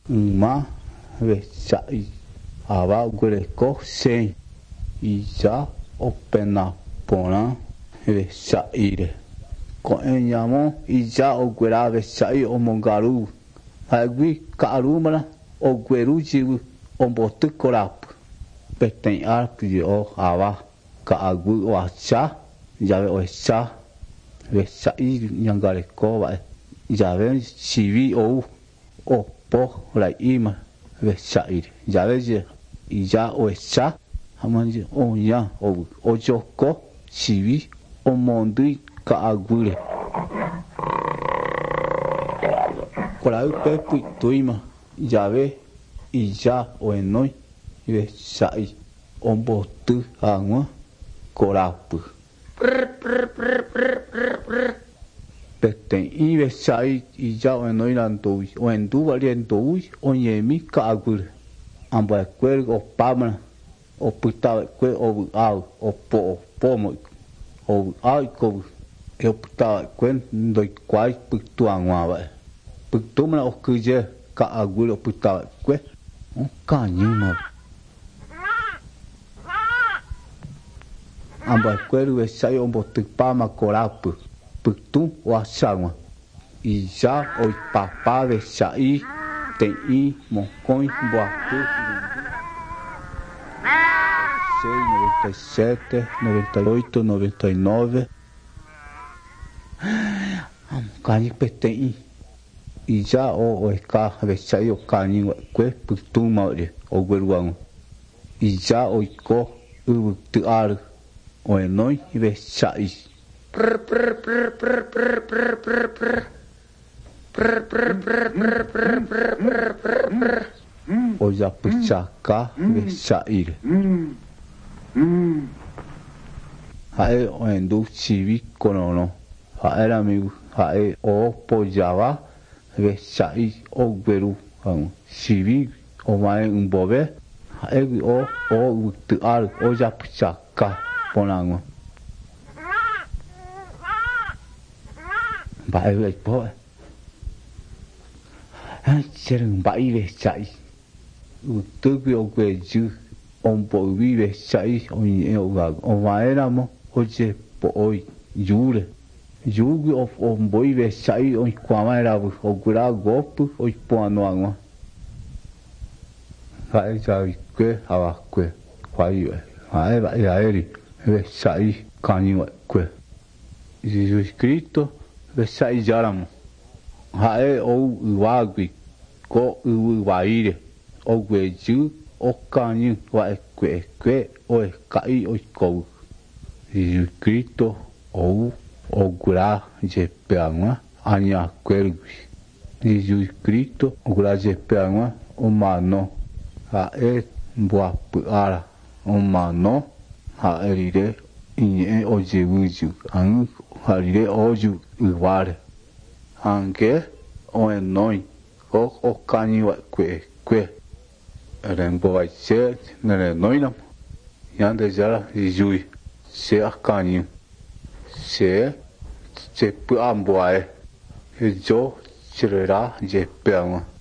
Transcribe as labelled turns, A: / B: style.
A: uma vexai ava gureco sem e já o pena pona vexaire com enhamo e já o guera vexai o mongaru agui carumana o gueruji o botu corap petem arco de o ava cagu o acha já o cha vexai nyangareco vai já vem chivi ou o po lại ima vexai já veja e já o cha amanji o ya o joko chivi o mondui caagure corai pepe tuima já ve e já o enoi vexai o botu angua corapu tem vexai e já o enoi landoi o endu variandoi o yemi caagure amba quergo o pamana o puta que o ao o pomo o ai ko eu puta quen doi quai putuangwa vai putumana o kuje ka agulo puta que o canhima amba quero e sai o botupama corapu putum o achama e já o papá de sai tem i mocões boacu 97, 98, 99 cani petei e já o eka vexai o cani que putum maure o gueruang e já o iko u tuar o enoi vexai o já puxaca vexai hae o endu chivi konono hae amigo hae o pojava vexai o gueru chivi o mai bobe hae o tuar o já puxaca ponango vai vai pô serem bai vexai o tubi o gueju po vive sai o vaera mo hoje po oi jure jugi o boi ve sai o quamaera o gura gopo o poano anga vai sai que ava que vai vai ele ve sai canho que Jesus Cristo ve sai jaramo hae o wagui ko u vaire o gueju o canho vai que o cai o kou Jesus Cristo o gura je peangwa anya quergui Jesus Cristo o gura je peangwa o mano ha boa puara o mano ha erire in o jevuju an harire oju iguare anche o enoi o canho que rembo vai ser nere noina yande jara jui se akani se pu amboae jo chirera je peama